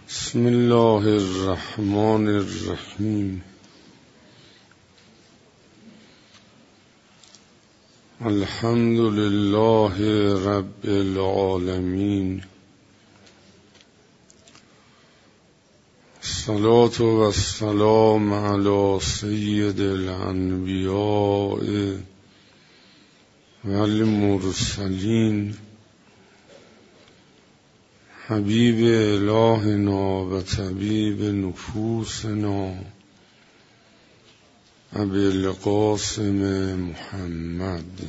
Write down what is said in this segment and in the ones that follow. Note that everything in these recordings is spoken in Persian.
بسم الله الرحمن الرحیم. الحمد لله رب العالمین. الصلاة والسلام علی سید الانبیاء والمرسلین حبیب الهنا و طبیب نفوسنا ابی القاسم محمد.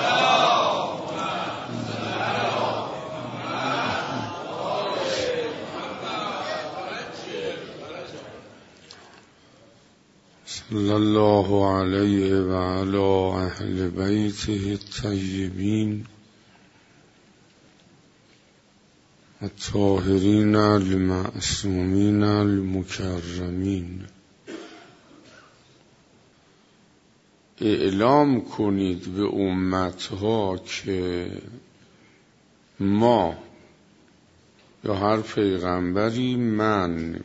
صلی الله علیه و علی اهل بیته الطیبین الطاهرین المعصومین المکرمین. اعلام کنید به امتها که ما یا هر پیغمبری من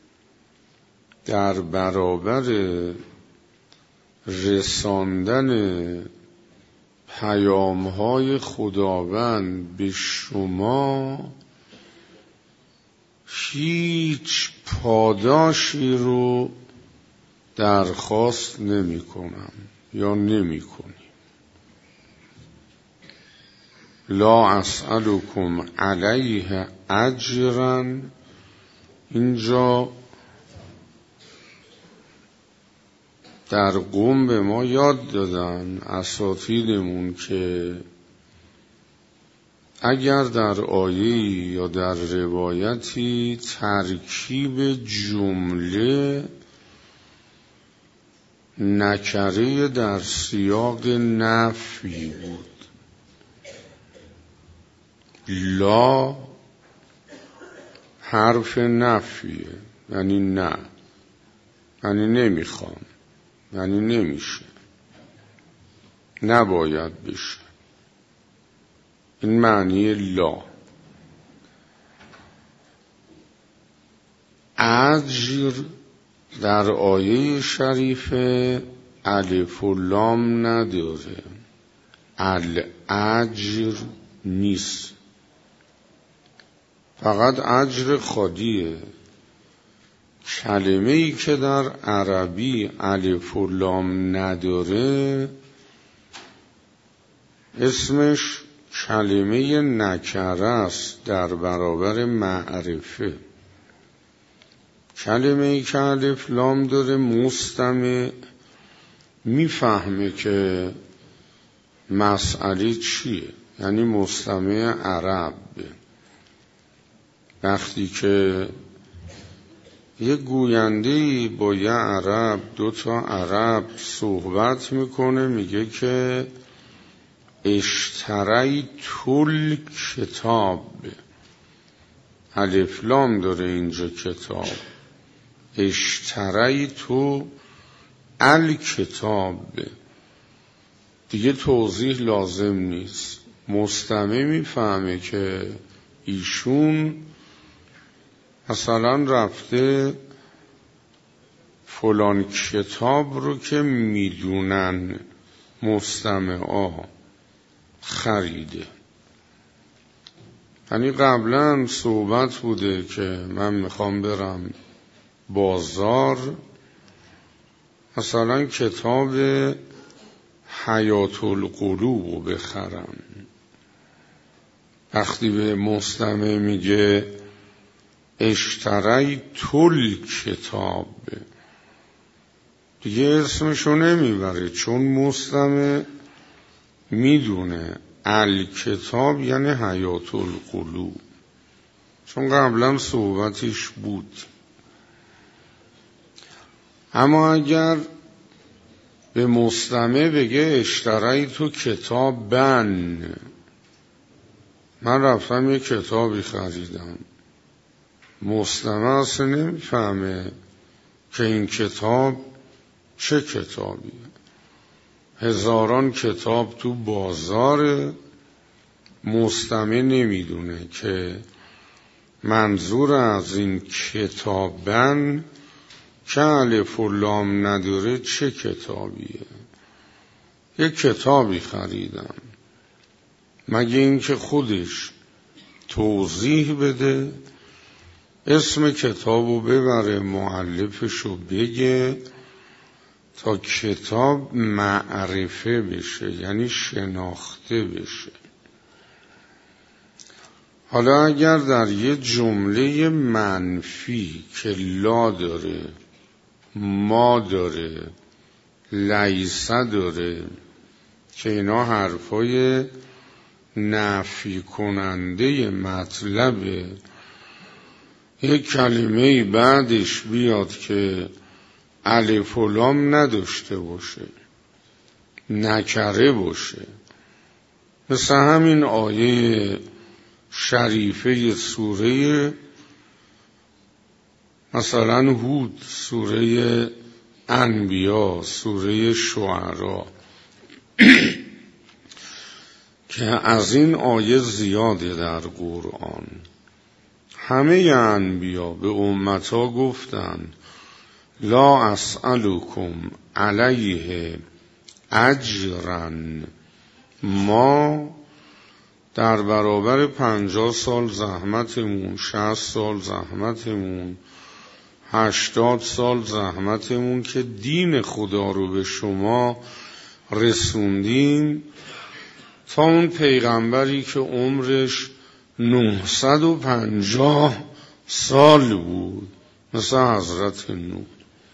در برابر رساندن پیام‌های خداوند به شما هیچ پاداشی رو درخواست نمی کنم یا نمی کنیم. لا اسألکم علیه اجرا، اینجا در قم به ما یاد دادن اساتیدمون که اگر در آیه یا در روایتی ترکیب جمله نکره در سیاق نفی بود، لا حرف نفیه، یعنی نه، یعنی نمیخوام، یعنی نمیشه، نباید بشه. این معنی لا. اجر در آیه شریفه الف و لام نداره، الاجر نیست، فقط اجر خالیه. کلمه‌ای که در عربی الف و لام نداره اسمش کلمه نکره است در برابر معرفه. کلمه‌ای که الف لام داره مستمع میفهمه که مسئله چیه، یعنی مستمع عرب. وقتی که یه گوینده‌ای با یه عرب، دوتا عرب صحبت میکنه، میگه که اشتریت الکتاب، الف لام داره اینجا کتاب، اشتریت الکتاب، دیگه توضیح لازم نیست. مستمع میفهمه که ایشون مثلا رفته فلان کتاب رو که میدونن مستمعا خریده. یعنی قبلا صحبت بوده که من میخوام برم بازار مثلا کتاب حیات القلوب رو بخرم. وقتی به مستمع میگه اشتریت الکتاب دیگه اسمشو نمیبره، چون مستمع میدونه الکتاب یعنی حیات القلوب، چون قبلا صحبتش بود. اما اگر به مستمع بگه اشتریت کتابن، من رفتم یه کتابی خریدم، مستمع اصلا نمیفهمه که این کتاب چه کتابیه. هزاران کتاب تو بازار، مستمع نمیدونه که منظور از این کتابن که الف و لام نداره چه کتابیه؟ یک کتابی خریدم، مگه این که خودش توضیح بده، اسم کتابو ببره، مؤلفشو بگه تا کتاب معرفه بشه، یعنی شناخته بشه. حالا اگر در یه جمله منفی که لا داره، ما داره، لیسه داره، که اینا حرفای نفی کننده مطلبه، یک کلمه بعدش بیاد که الف و لام نداشته باشه، نکره باشه، مثل همین آیه شریفه سوره مثلا هود، سوره انبیا، سوره شعرا که از این آیه زیاده در قرآن. همه انبیا به امتا گفتن لا اسألکم علیه اجرا، ما در برابر 50 سال زحمتمون، 60 سال زحمتمون، 80 سال زحمتمون که دین خدا رو به شما رسوندیم، تا اون پیغمبری که عمرش 950 سال بود مثل حضرت نوح،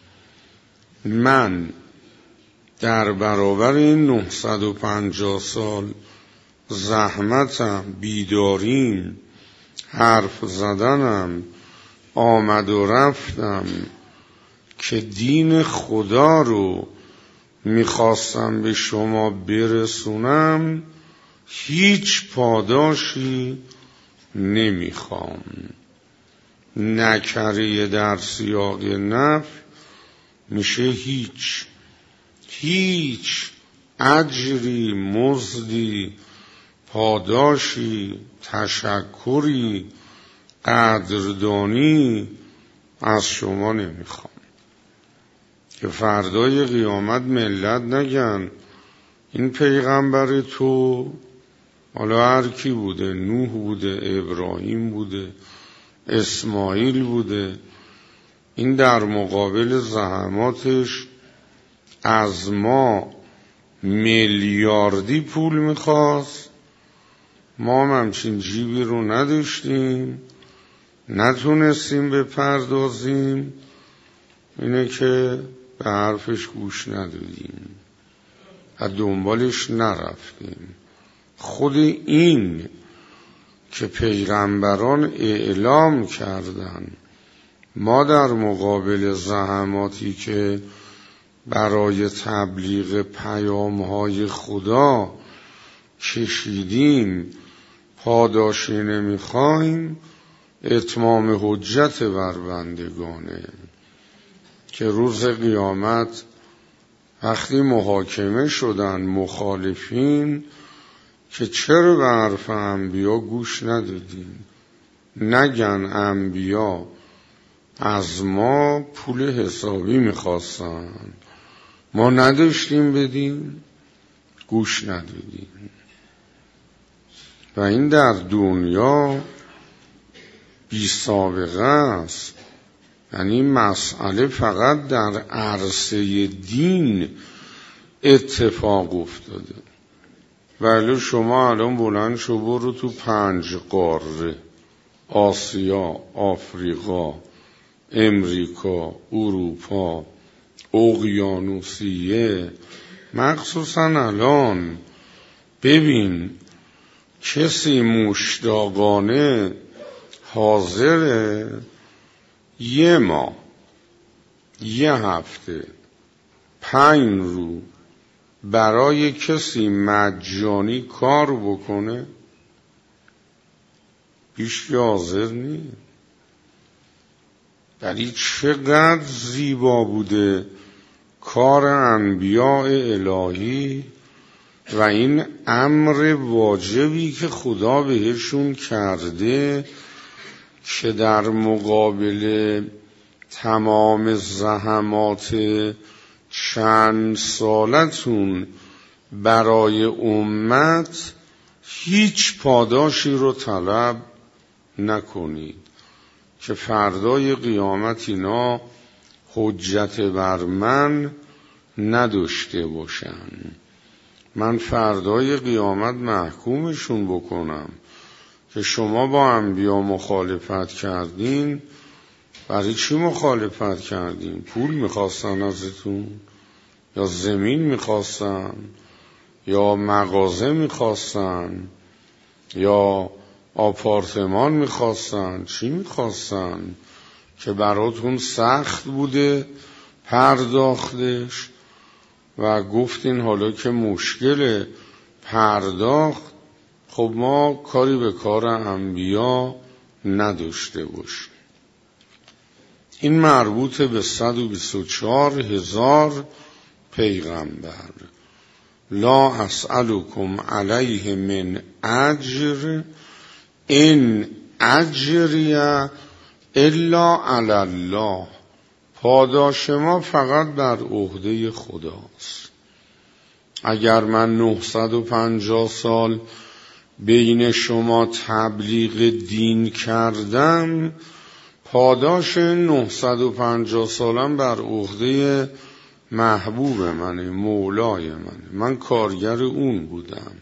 من در برابر این 950 سال زحمتم، بیداریم، حرف زدنم، آمد و رفتم که دین خدا رو میخواستم به شما برسونم، هیچ پاداشی نمیخوام. نکره در سیاق نفی میشه هیچ اجری، مزدی، پاداشی، تشکری، قدردانی از شما نمیخوام. که فردای قیامت ملت نگن این پیغمبر تو، حالا هر کی بوده، نوح بوده، ابراهیم بوده، اسماعیل بوده، این در مقابل زحماتش از ما میلیاردی پول میخواست، ما همچین جیبی رو نداشتیم، نتونستیم بپردازیم، اینه که به حرفش گوش ندادیم، از دنبالش نرفتیم. خود این که پیغمبران اعلام کردن ما در مقابل زحماتی که برای تبلیغ پیام‌های خدا کشیدیم پاداشی نمیخوایم، اتمام حجت بر بندگانه، که روز قیامت وقتی محاکمه شدن مخالفین که چرا به حرف انبیا گوش ندادین، نگن انبیا از ما پول حسابی میخواستن، ما نداشتیم بدیم، گوش ندادیم. و این در دنیا بی سابقه است. یعنی مسئله فقط در عرصه دین اتفاق افتاده. ولی شما الان بلند شو برو تو 5 قاره، آسیا، آفریقا، امریکا، اروپا، اقیانوسیه، مخصوصا الان ببین کسی مشتاقانه حاضره یه ماه، یه هفته، 5 روز برای کسی مجانی کار بکنه؟ هیچ حاضر نیست. ولی چقدر زیبا بوده کار انبیاء الهی و این امر واجبی که خدا بهشون کرده که در مقابل تمام زحمات چند سالتون برای امت هیچ پاداشی رو طلب نکنید که فردای قیامت اینا حجت بر من نداشته باشن. من فردای قیامت محکومشون بکنم که شما با انبیا مخالفت کردین. برای چی مخالفت کردین؟ پول میخواستن ازتون؟ یا زمین میخواستن؟ یا مغازه میخواستن؟ یا آپارتمان میخواستن؟ چی میخواستن که براتون سخت بوده پرداختش و گفتین حالا که مشکل پرداخت، خب ما کاری به کار انبیا نداشته باشیم. این مربوط به 124,000 پیغمبر. لا اسألکم علیه من اجر ان اجری الا علی الله. پاداش ما فقط بر عهده خداست. اگر من 950 سال بین شما تبلیغ دین کردم، پاداش 950 سالم بر عهده محبوب منه، مولای منه. من کارگر اون بودم،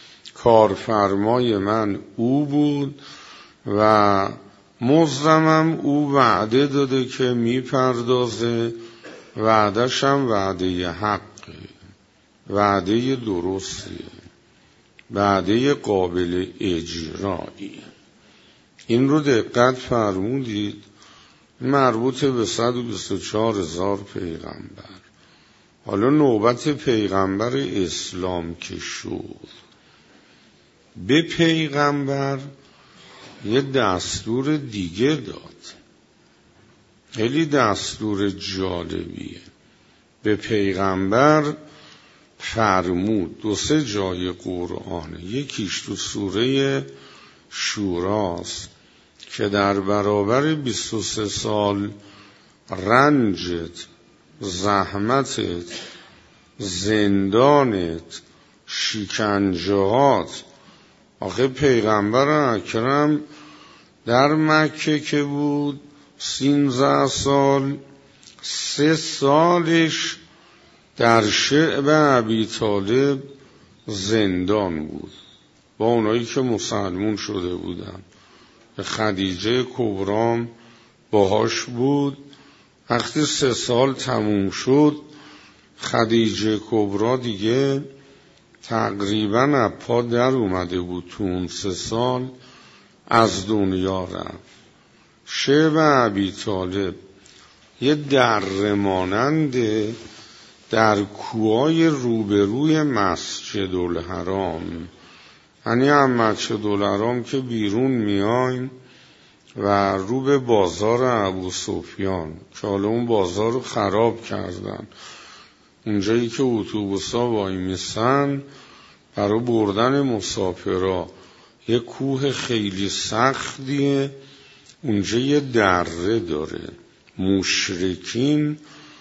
کارفرمای من او بود و مزدمم او وعده داده که میپردازه. وعدشم وعده حقه، وعده درستیه، وعده قابل اجراییه. این رو دقت فرمودید. مربوط به 124,000 پیغمبر. حالا نوبت پیغمبر اسلام که شد، به پیغمبر یه دستور دیگه داد. خیلی دستور جالبیه. به پیغمبر فرمود 2 جای قرآنه. یکیش تو سوره شوراست که در برابر 23 سال رنجت، زحمتت، زندانت، شکنجهات. آخه پیغمبر اکرم در مکه که بود 13 سال، 3 سالش در شعب ابی طالب زندان بود با اونایی که مسلمون شده بودن. خدیجه کبرام باهاش بود. وقتی 3 سال تموم شد، خدیجه کبرا دیگه تقریبا از پا در اومده بود. تو اون 3 سال از دنیا رفت. شعب ابی طالب یه دره ماننده در کوهای روبروی مسجد الحرام. یعنی هم مسجد الحرام که بیرون میاین و رو به بازار ابو سفیان که حالا اون بازار رو خراب کردن، اونجایی که اتوبوسا وای میسن برای بردن مسافرا، یه کوه خیلی سختیه. اونجا یه دره داره. مشرکین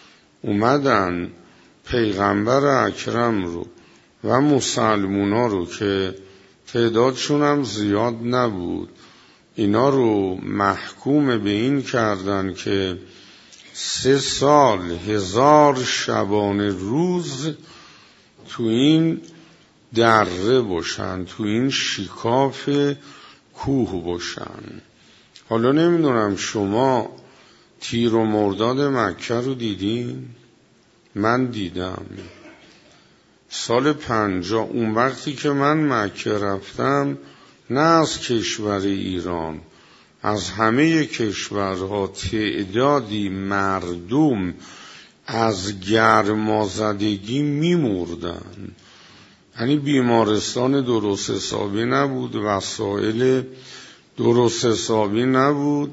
اومدن پیغمبر اکرم رو و مسلمونا رو که تعدادشون هم زیاد نبود، اینا رو محکوم به این کردن که 3 سال 1000 شبانه روز تو این دره باشن، تو این شکاف کوه باشن. حالا نمیدونم شما تیر و مرداد مکه رو دیدین؟ من دیدم. سال 50 اون وقتی که من مکه رفتم، نه از کشور ایران، از همه کشورها تعدادی مردم از گرمازدگی میمردن. یعنی بیمارستان درست حسابی نبود، وسایل درست حسابی نبود،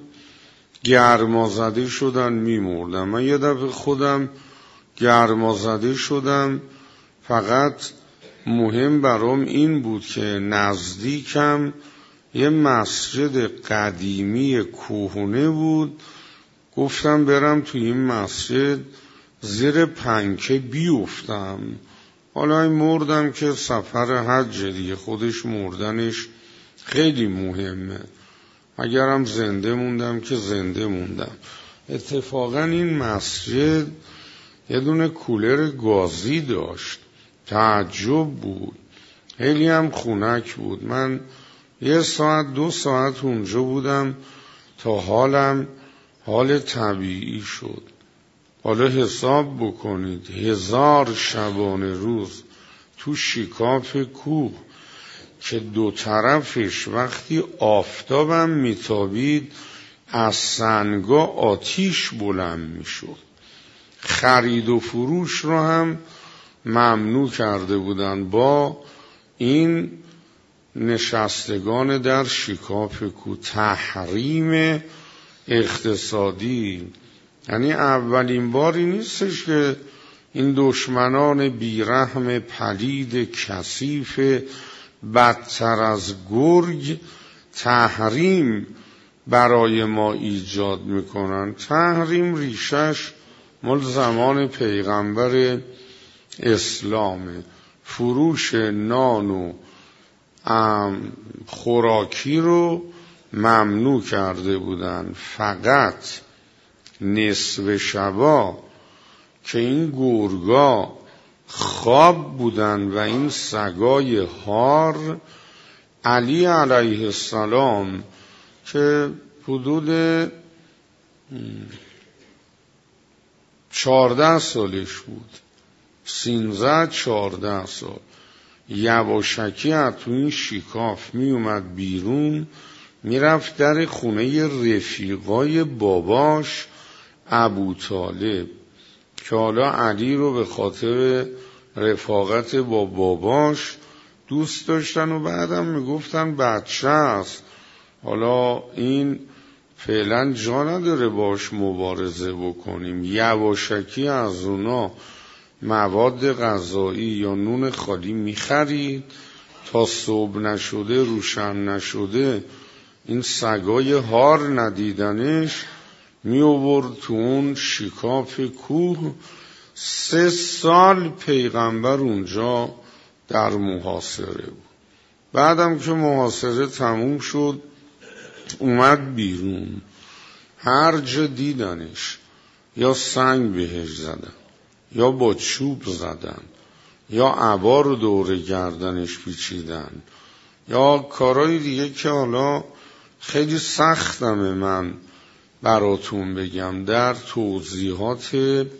گرمازده شدن میمردن. من یه دفعه خودم گرمازده شدم. فقط مهم برام این بود که نزدیکم یه مسجد قدیمی کهنه بود. گفتم برم توی این مسجد زیر پنکه بیفتم. حالا این مردم که سفر حج دیگه، خودش مردنش خیلی مهمه. اگرم زنده موندم که زنده موندم. اتفاقا این مسجد یه دونه کولر گازی داشت. تعجب بود. خیلی هم خنک بود. من 1 ساعت 2 ساعت اونجا بودم تا حالم حال طبیعی شد. حالا حساب بکنید 1000 شبانه روز تو شکاف کوه که 2 طرفش وقتی آفتابم میتابید از سنگا آتیش بلند میشد. خرید و فروش رو هم ممنوع کرده بودن با این نشستگان در شکاف کوه. تحریم اقتصادی. یعنی اولین باری نیستش که این دشمنان بیرحم پلید کثیف بدتر از گرگ تحریم برای ما ایجاد میکنن. تحریم ریشش مال زمان پیغمبر اسلامه. فروش نان و خوراکی رو ممنوع کرده بودن. فقط نصف شبا که این گرگا خواب بودن و این سگای هار، علی علیه السلام که حدود 14 سالش بود، 13-14 سال، یواشکی از تو این شکاف می اومد بیرون، میرفت در خونه رفیقای باباش ابوطالب که حالا علی رو به خاطر رفاقت با باباش دوست داشتن و بعدم میگفتن بچه است، حالا این فعلا جا نداره باش مبارزه بکنیم. یواشکی از اونا مواد غذایی یا نون خالی میخرید تا صبح نشده روشن نشده این سگای هار ندیدنش، می آورد تو اون شکاف کوه. 3 سال پیغمبر اونجا در محاصره بود. بعدم که محاصره تموم شد اومد بیرون. هر جا دیدنش یا سنگ بهش زدن یا با چوب زدن یا عبا رو دور گردنش پیچیدن یا کارهای دیگه که حالا خیلی سختمه من براتون بگم. در توضیحات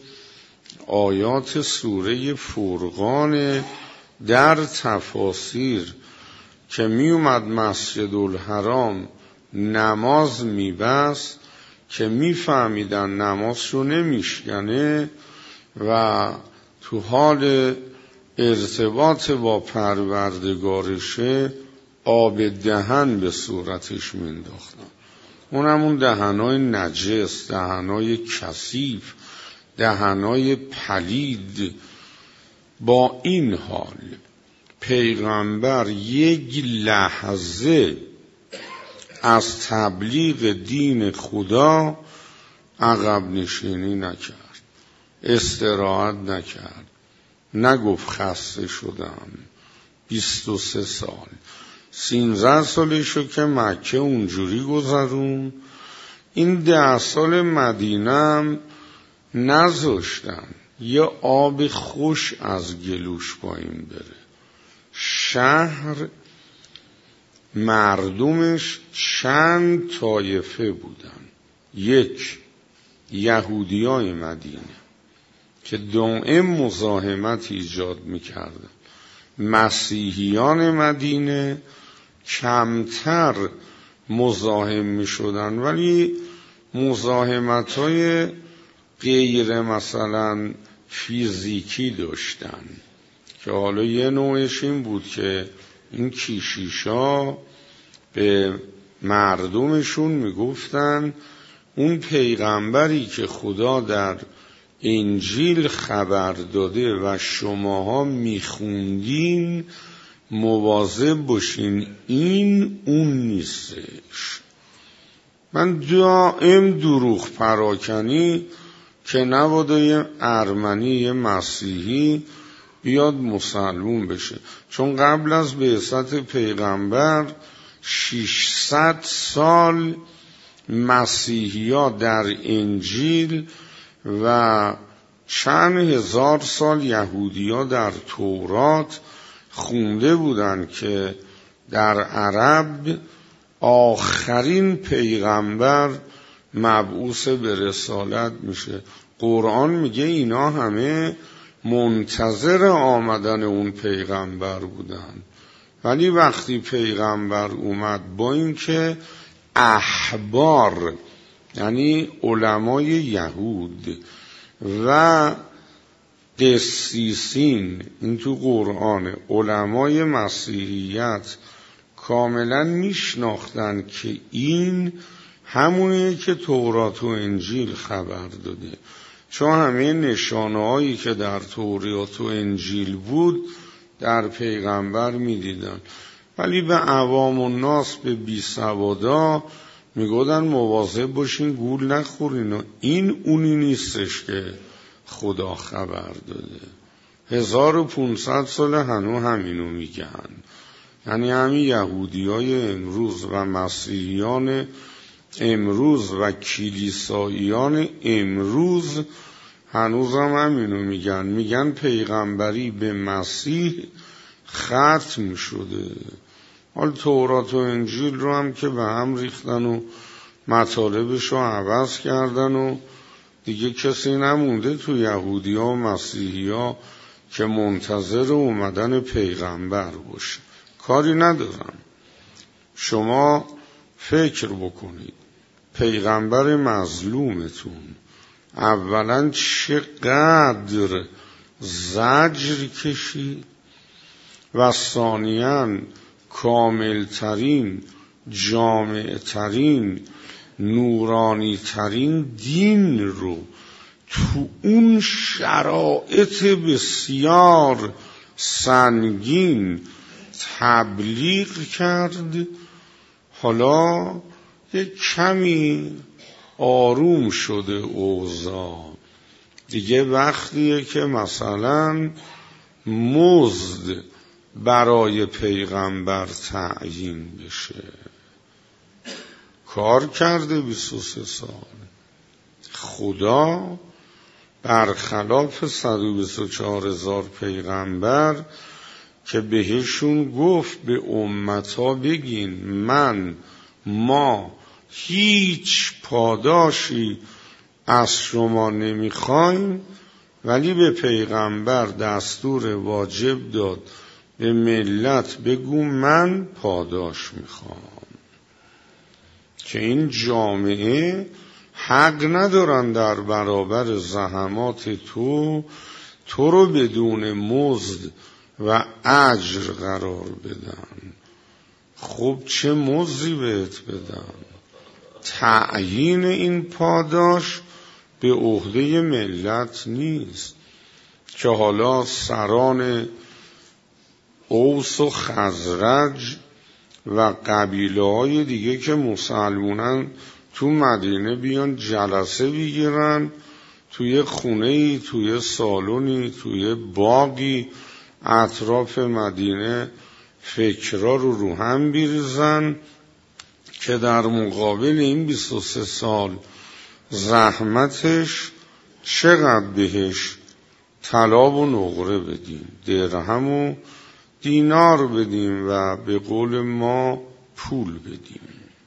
آیات سوره فرقان در تفاسیر که می اومد مسجد الحرام نماز می بست که می فهمیدن نمازشو نمیشکنه و تو حال ارتباط با پروردگارشه آب دهن به صورتش مینداختن. اون دهنای نجس، دهنای کثیف، دهنای پلید. با این حال پیغمبر 1 لحظه از تبلیغ دین خدا عقب نشینی نکرد، استراحت نکرد، نگفت خسته شدم. 23 سال 13 سالشو که مکه اونجوری گذرون. این 10 سال مدینه هم نذاشتن یه آب خوش از گلوش پایین بره. شهر مردمش چند طایفه بودن. 1 یهودیای مدینه که دائم مزاحمت ایجاد میکردن. مسیحیان مدینه کمتر مزاحم میشدن ولی مزاحمت‌های غیر مثلا فیزیکی داشتن که حالا یه نوعش این بود که این کشیشا به مردمشون میگفتن اون پیغمبری که خدا در انجیل خبر داده و شماها میخوندین مواظب باشین این اون نیستش. من دائم دروغ پراکنی که نباده یه ارمنی یه مسیحی بیاد مسلمون بشه، چون قبل از بعثت پیغمبر 600 سال مسیحی‌ها در انجیل و چند هزار سال یهودی‌ها در تورات خونده بودن که در عرب آخرین پیغمبر مبعوث به رسالت میشه. قرآن میگه اینا همه منتظر آمدن اون پیغمبر بودن، ولی وقتی پیغمبر اومد با اینکه احبار یعنی علمای یهود و قسیسین، این تو قرآن، علمای مسیحیت کاملا میشناختن که این همونیه که تورات و انجیل خبر داده، چون همه نشانه‌هایی که در تورات و انجیل بود در پیغمبر میدیدن. ولی به عوام الناس، به بیسوادا میگودن مواظب باشین گول نخورین و این اونی نیستش که خدا خبر داده. 1500 سال هنو همینو میگن. یعنی همین یهودیای امروز و مسیحیان امروز و کلیساییان امروز هنوز همینو میگن پیغمبری به مسیح ختم شده. حال تورات و انجیل رو هم که به هم ریختن و مطالبش رو عوض کردن و دیگه کسی نمونده تو یهودی ها و مسیحی ها که منتظر اومدن پیغمبر باشه. کاری ندارم، شما فکر بکنید پیغمبر مظلومتون اولا چقدر زجر کشید و ثانیاً کاملترین، جامعترین، نورانیترین دین رو تو اون شرایط بسیار سنگین تبلیغ کرد. حالا یک کمی آروم شده اوضاع، دیگه وقتیه که مثلا مزد برای پیغمبر تعیین بشه. کار کرده 23 سال. خدا برخلاف 124,000 پیغمبر که بهشون گفت به امتا بگین ما هیچ پاداشی از شما نمیخوایم، ولی به پیغمبر دستور واجب داد به ملت بگو من پاداش میخوام، که این جامعه حق ندارن در برابر زحمات تو رو بدون مزد و اجر قرار بدن. خب چه مزدی بهت بدن؟ تعیین این پاداش به عهده ملت نیست که حالا سران اوس و خزرج و قبیله های دیگه که مسلمونن تو مدینه بیان جلسه بگیرن توی خونه‌ای، توی سالونی، توی باغی اطراف مدینه، فکرها رو هم بریزن که در مقابل این 23 سال زحمتش چقدر بهش طلا و نقره بدیم، درهم و دینار بدیم و به قول ما پول بدیم.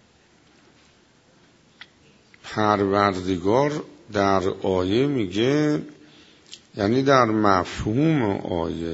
پروردگار در آیه میگه، یعنی در مفهوم آیه،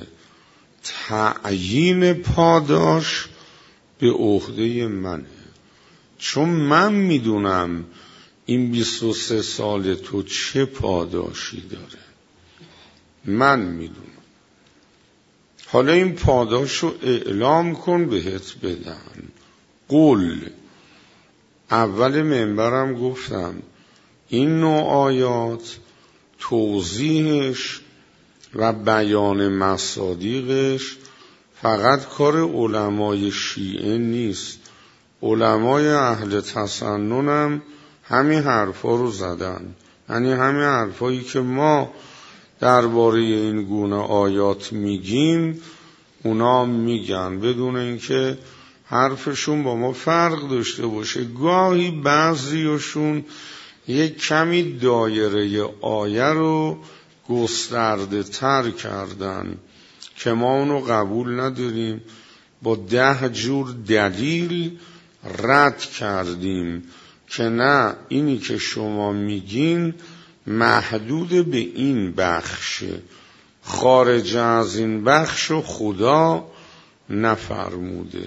تعیین پاداش به عهده منه، چون من میدونم این 23 سال تو چه پاداشی داره، من میدونم. حالا این پاداش رو اعلام کن بهت بدن. قول اول منبرم گفتم این نوع آیات توضیحش و بیان مصادیقش فقط کار علمای شیعه نیست، علمای اهل تسنن هم همین حرفا رو زدن. یعنی همین حرفایی که ما درباره این گونه آیات میگیم اونا میگن، بدون اینکه حرفشون با ما فرق داشته باشه. گاهی بعضیشون یک کمی دایره آیه رو گسترده تر کردن که ما اونو قبول نداریم، با 10 جور دلیل رد کردیم که نه، اینی که شما میگین محدود به این بخشه، خارج از این بخش و خدا نفرموده.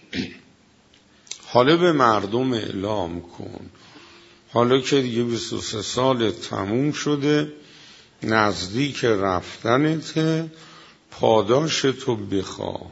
حالا به مردم اعلام کن، حالا که دیگه 23 سال تموم شده، نزدیک رفتنته، پاداش تو بخواه.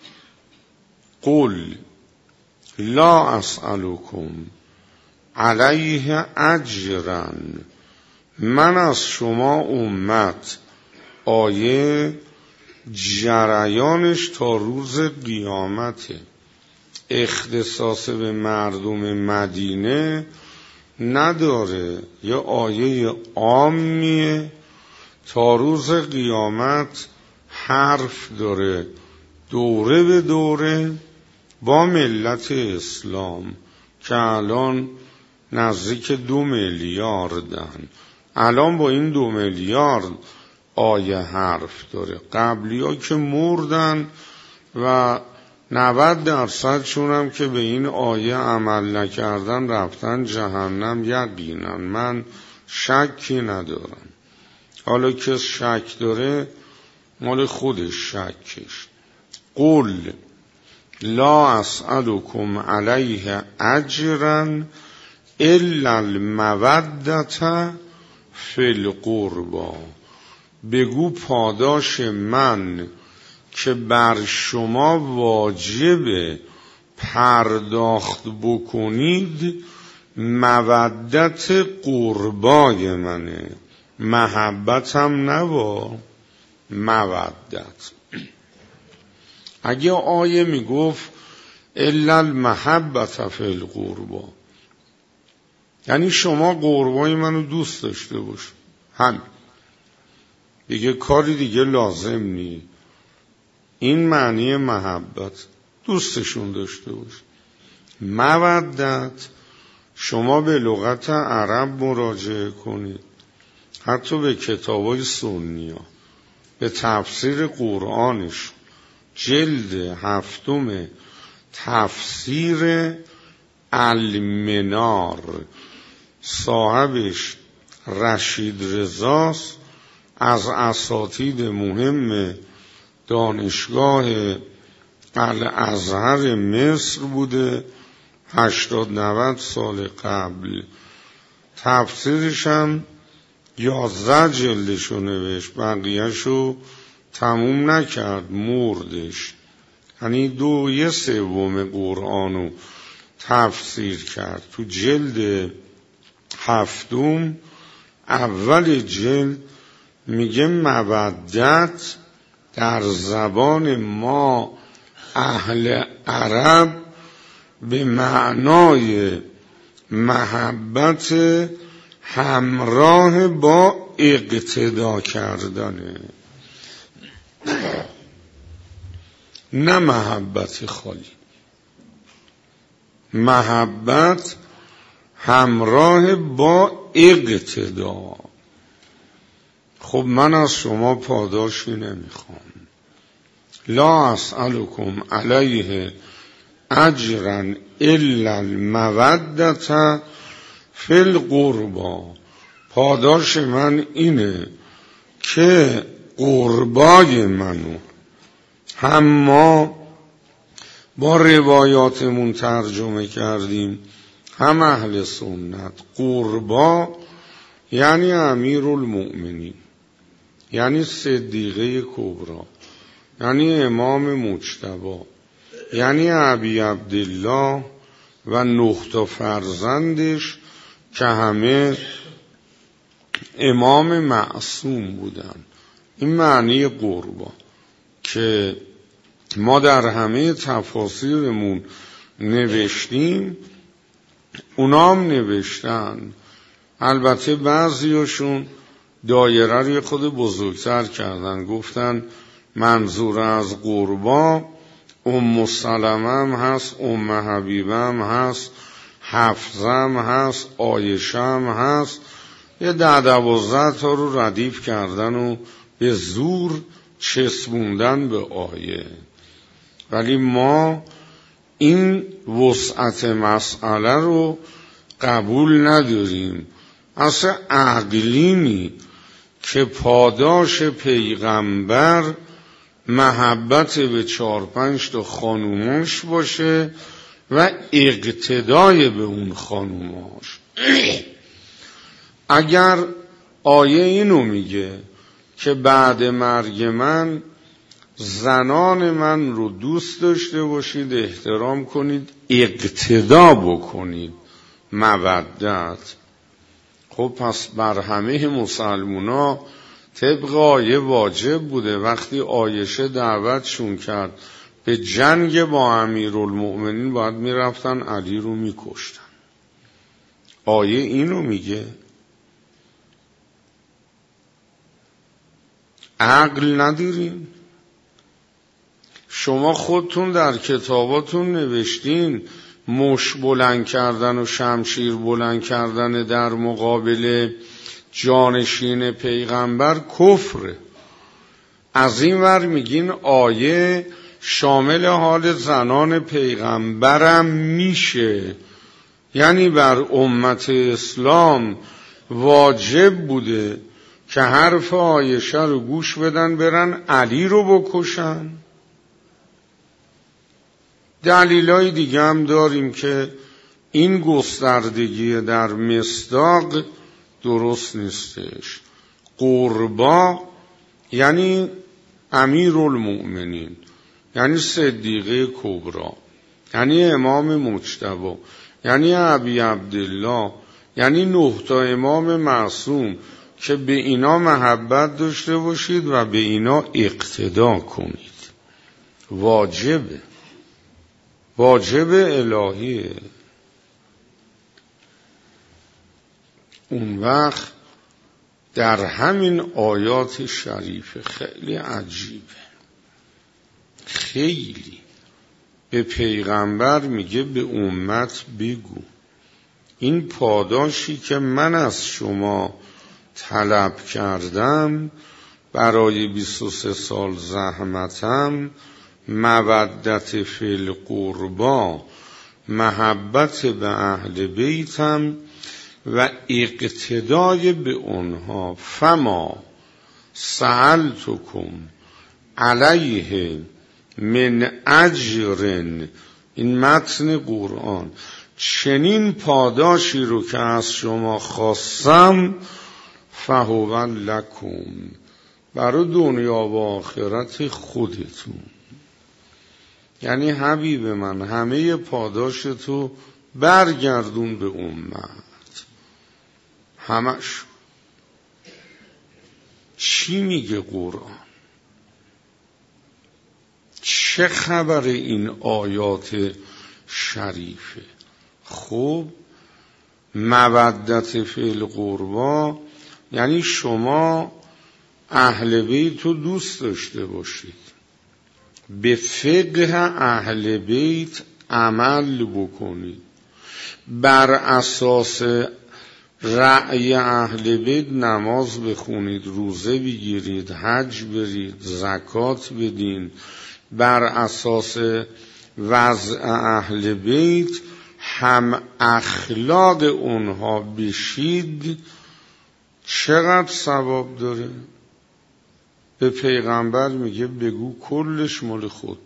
قل لا اسألکم علیه اجرا، من از شما امت آیه جریانش تا روز قیامته، اختصاص به مردم مدینه نداره، یه آیه عامیه تا روز قیامت حرف داره، دوره به دوره با ملت اسلام که الان نزدیک 2 میلیاردن. الان با این 2 میلیارد آیه حرف داره. قبلی ها که مردن و 90% شونم که به این آیه عمل نکردن رفتن جهنم، یقینا من شکی ندارم. حالا که شک داره مال خودش شکش. قل لا اسألکم علیه اجرا الا المودة فی القربى، بگو پاداش من که بر شما واجب پرداخت بکنید مودت قربای منه، محبتم نبا، مودت. اگه آیه میگفت الا المحبة فی القربى، یعنی شما قربای منو دوست داشته باش، همین دیگه، کاری دیگه لازم نی. این معنی محبت، دوستشون داشته باش. مودت شما به لغت عرب مراجعه کنید، حتی به کتابای سنی ها، به تفسیر قرآنش، جلد 7 تفسیر المنار، صاحبش رشید رضاست، از اساتید مهم دانشگاه الازهر مصر بوده، 80-90 سال قبل. تفسیرش هم 11 جلدشو نوشت، بقیهشو تموم نکرد، مردش. یعنی 2/3 قرآنو تفسیر کرد. تو جلد 7 اول جلد میگه مودت در زبان ما اهل عرب به معنای محبت همراه با اقتدا کردنه، نه محبت خالی، محبت همراه با اقتدا. خب من از شما پاداشی نمیخوام. لا اسألکم علیه اجرا الا المودة فی القربى، پاداش من اینه که قربای منو، هم ما با روایاتمون ترجمه کردیم هم اهل سنت، قربا یعنی امیرالمؤمنین، یعنی صدیقه کبری، یعنی امام مجتبی، یعنی ابی عبدالله و 9 فرزندش که همه امام معصوم بودن. این معنی قربا که ما در همه تفاسیرمون نوشتیم، اونام نوشتن. البته بعضیاشون دایره رو خود بزرگتر کردن، گفتن منظور از قربا ام سلمه هم هست، ام حبیبه هم هست، حفظه هم هست، عایشه هم هست. یه 10-12 تا رو ردیف کردن و به زور چسبوندن به آیه. ولی ما این وسعت مسئله رو قبول نداریم. اصلا عقلینی که پاداش پیغمبر محبت به 4-5 تا خانوماش باشه و اقتدای به اون خانوماش. اگر آیه اینو میگه که بعد مرگ من زنان من رو دوست داشته باشید، احترام کنید، اقتدا بکنید، مودت، خب پس بر همه مسلمونا طبق آیه واجب بوده وقتی عایشه دعوتشون کرد به جنگ با امیرالمؤمنین باید میرفتن علی رو میکشتن. آیه اینو میگه. عقل ندارین؟ شما خودتون در کتاباتون نوشتین مش بلند کردن و شمشیر بلند کردن در مقابل جانشین پیغمبر کفره. از این ور میگین آیه شامل حال زنان پیغمبرم میشه، یعنی بر امت اسلام واجب بوده که حرف عایشه رو گوش بدن، برن علی رو بکشن. دلیلای دیگه هم داریم که این گستردگی در مصداق درست نیستش. قربا یعنی امیرالمؤمنین، یعنی صدیقه کبرا، یعنی امام مجتبی، یعنی ابی عبدالله، یعنی 9 تا امام معصوم که به اینا محبت داشته باشید و به اینا اقتدا کنید. واجب الهیه. اون وقت در همین آیات شریفه خیلی عجیبه، خیلی به پیغمبر میگه به امت بگو این پاداشی که من از شما طلب کردم برای 23 سال زحمتم، مودت فی القربا، محبت به اهل بیتم و اقتدای به اونها، فما سألتکم علیه من اجر، این متن قرآن، چنین پاداشی رو که از شما خواستم، فهو لکم، برای دنیا و آخرت خودتون. یعنی حبیب من همه پاداشتو برگردون به امت، همش. چی میگه قرآن؟ چه خبر این آیات شریفه؟ خب مودت فی القربا یعنی شما اهل بیت رو دوست داشته باشید، به فقه اهل بیت عمل بکنید، بر اساس رأی اهل بیت نماز بخونید، روزه بگیرید، حج برید، زکات بدین، بر اساس وضع اهل بیت هم اخلاق اونها بشید. چقدر ثواب داره؟ به پیغمبر میگه بگو کلش مال خود،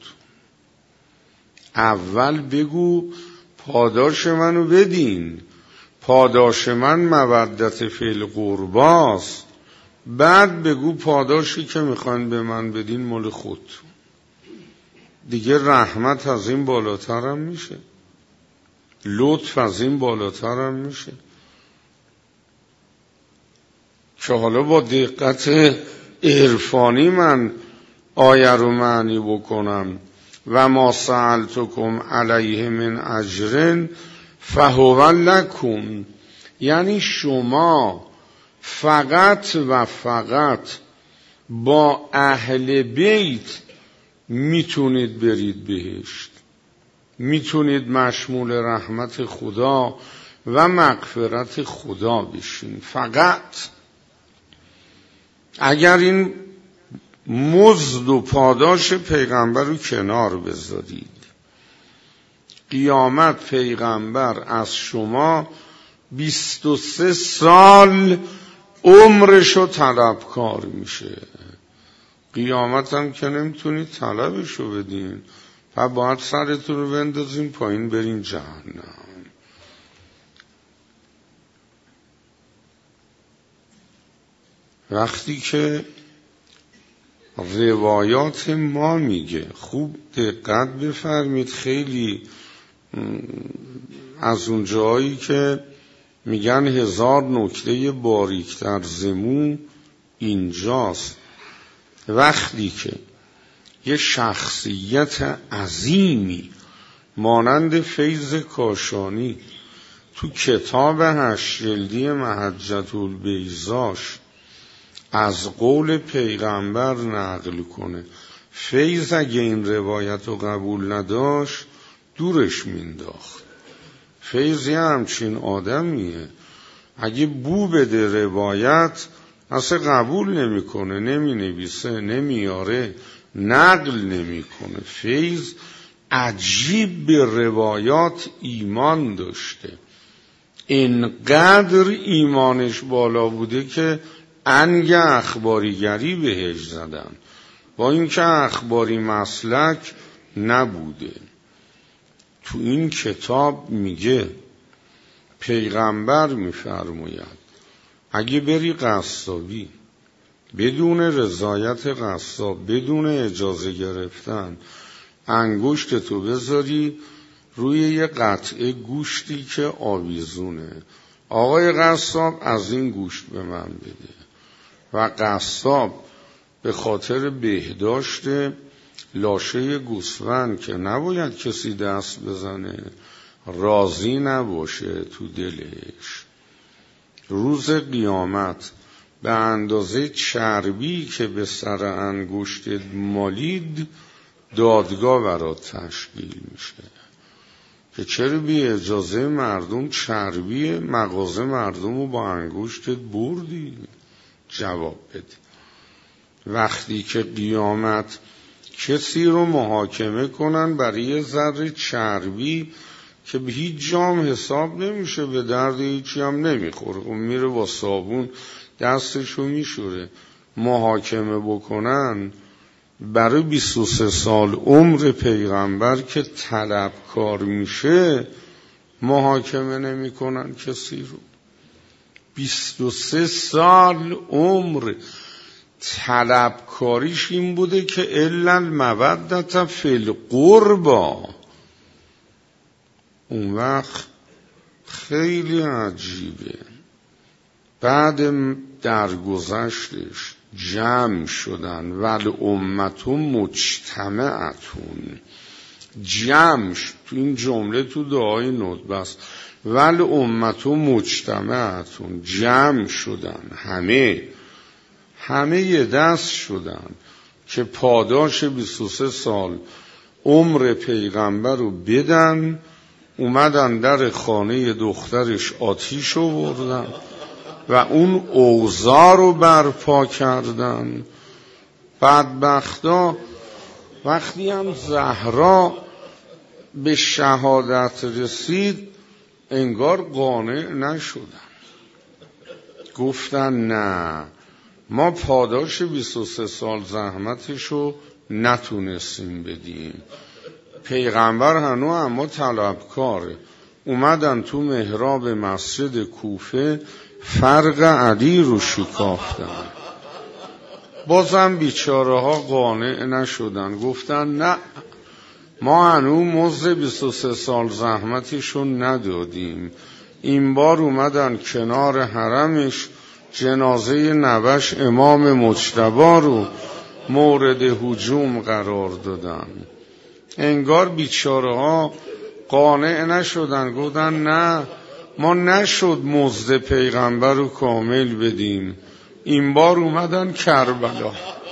اول بگو پاداش منو بدین، پاداش من مودت فی القرباست، بعد بگو پاداشی که میخوان به من بدین مال خود. دیگه رحمت از این بالاتر هم میشه، لطف از این بالاتر هم میشه که حالا با دقت عرفانی من آیه رو معنی بکنم. و ما سألتکم علیه من اجر فهو لکم، یعنی شما فقط و فقط با اهل بیت میتونید برید بهشت، میتونید مشمول رحمت خدا و مغفرت خدا بشین. فقط اگر این مزد و پاداش پیغمبر رو کنار بذارید، قیامت پیغمبر از شما 23 سال عمرشو طلبکار میشه. قیامت هم که نمیتونید طلبشو بدین و باید سرتون رو بندازین پایین برین جهنم. وقتی که روایات ما میگه، خوب دقت بفرمید، خیلی از اون جایی که میگن 1000 نکته باریکتر زمو اینجاست. وقتی که یه شخصیت عظیمی مانند فیض کاشانی تو کتاب 8 جلدی محجة البیضاش از قول پیغمبر نقل کنه، فیض اگه این روایت رو قبول نداشت دورش مینداخت. فیض یه همچین آدمیه، اگه بو بده روایت اصلا قبول نمیکنه، نمینویسه، نمیاره، نقل نمیکنه. فیض عجیب به روایات ایمان داشته، اینقدر ایمانش بالا بوده که انگ اخباریگری بهش زدن، با اینکه اخباری مسلک نبوده. تو این کتاب میگه پیغمبر میفرماید اگه بری قصابی بدون رضایت قصاب، بدون اجازه گرفتن، انگشت تو بذاری روی یه قطعه گوشتی که آویزونه، آقای قصاب از این گوشت به من بده، و قصاب به خاطر بهداشت لاشه گوسفند که نباید کسی دست بزنه، راضی نباشه تو دلش، روز قیامت به اندازه چربی که به سر انگشت مالید دادگاه برات تشکیل میشه که چرا بی اجازه مردم چربی مغازه مردم رو با انگشتت بردی؟ جواب بده. وقتی که قیامت کسی رو محاکمه کنن برای یه ذره چربی که به هیچ جام حساب نمیشه، به درد هیچی هم نمیخوره، اون میره با صابون دستشو میشوره، محاکمه بکنن برای 23 سال عمر پیغمبر که طلبکار میشه، محاکمه نمی کنن کسی رو. 23 سال عمر طلبکاریش این بوده که الا المودة فی القربى. اون وقت خیلی عجیبه، بعد درگذشتش جمع شدن ول امت مجتمعتون، جمع تو این جمله تو دعای ندبه است، ول امت مجتمعتون، جمع شدن، همه یه دست شدن که پاداش 23 سال عمر پیغمبر رو بدن. اومدن در خانه دخترش آتیش آوردن و اون اوضاع رو برپا کردن. بدبختا وقتی هم زهرا به شهادت رسید انگار قانع نشدن، گفتن نه، ما پاداش 23 سال زحمتشو نتونستیم بدیم، پیغمبر هنو اما طلبکاره. اومدن تو محراب مسجد کوفه فرق علی رو شکافتن، بازم بیچاره ها قانع نشدن، گفتن نه، ما هنو مزد 23 سال زحمتشون ندادیم. این بار اومدن کنار حرمش جنازه نوش امام مجتبی رو مورد هجوم قرار دادن. انگار بیچاره ها قانع نشدن، گفتن نه ما نشد مزد پیغمبر رو کامل بدیم، این بار اومدن کربلا.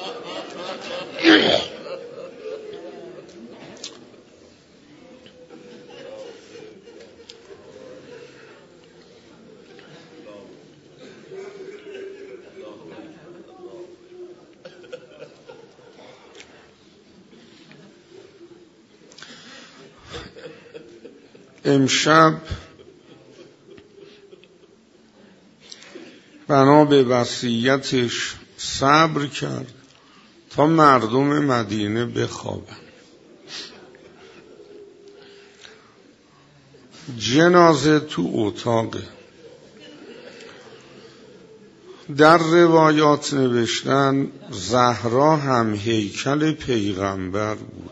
امشب بنا به وصیتش صبر کرد تا مردم مدینه بخوابن. جنازه تو اتاقه. در روایات نوشتن زهرا هم هیکل پیغمبر بود.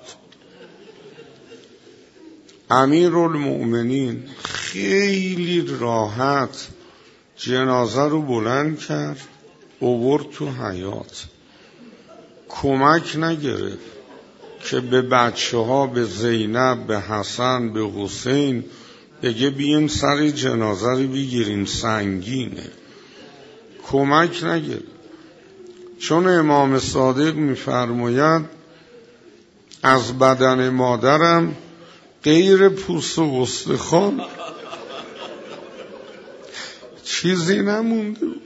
امیرالمؤمنین خیلی راحت جنازه رو بلند کرد، آورد تو حیاط. کمک نگرفت که به بچه ها، به زینب، به حسن، به حسین بگه بیاین سر جنازه رو بگیریم سنگینه. کمک نگرفت. چون امام صادق میفرماید از بدن مادرم غیر پوست و استخوان چیزی نمونده بود.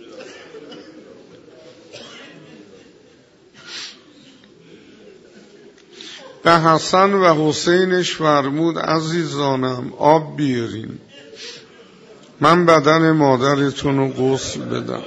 به حسن و حسینش فرمود عزیزانم آب بیارین، من بدن مادرتون رو غسل بدم.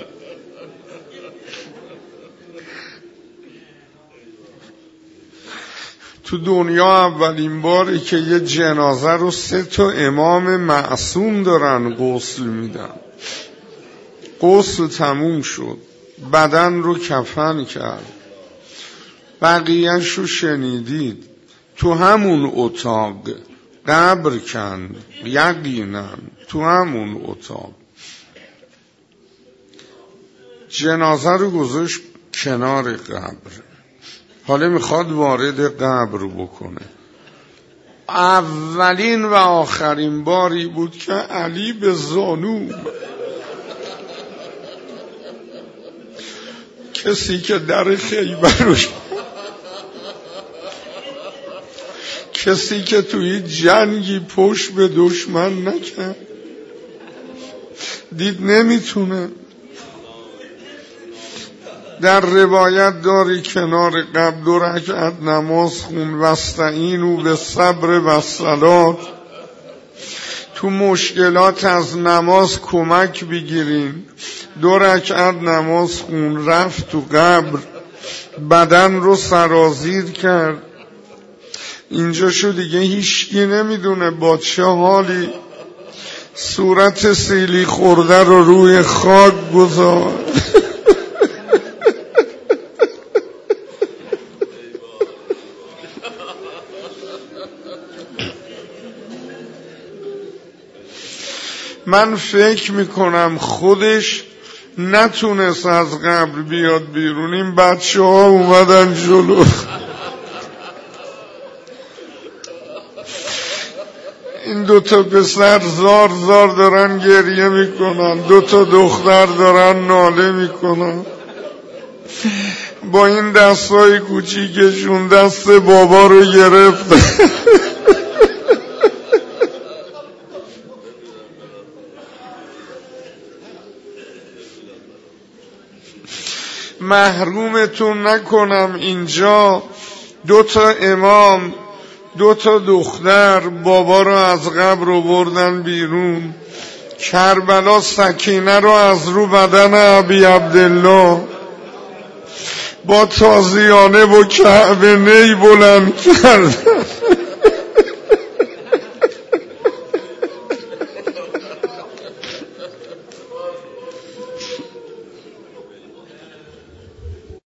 تو دنیا اولین باری که یه جنازه رو 3 امام معصوم دارن غسل میدن. غسل تموم شد، بدن رو کفن کرد، بقیه‌اش رو شنیدید. تو همون اتاق قبر کند، یقینا تو همون اتاق جنازه رو گذاشت کنار قبر. حالا میخواد وارد قبر بکنه. اولین و آخرین باری بود که علی به زانو، کسی که در خیبر رو، کسی که توی جنگی پشت به دشمن نکرد، دید نمیتونه، در روایت داری کنار قبل 2 رکعت نماز خون، واستعینوا بالصبر والصلاة. تو مشکلات از نماز کمک بگیرین. 2 رکعت نماز خون، رفت تو قبر، بدن رو سرازیر کرد. اینجا شو دیگه هیچکی نمیدونه با چه حالی صورت سیلی خورده رو روی خاک گذاشت. من فکر میکنم خودش نتونست از قبر بیاد بیرون، این بچه ها اومدن جلو. این 2 پسر زار زار دارن گریه میکنن، 2 دختر دارن ناله میکنن، با این دستای کوچیکشون دست بابا رو گرفت. محرومتون نکنم اینجا 2 امام، 2 دختر بابا رو از قبر آوردن بیرون. کربلا سکینه رو از رو بدن ابی عبدالله با تازیانه و کعبه نی بلند کرد.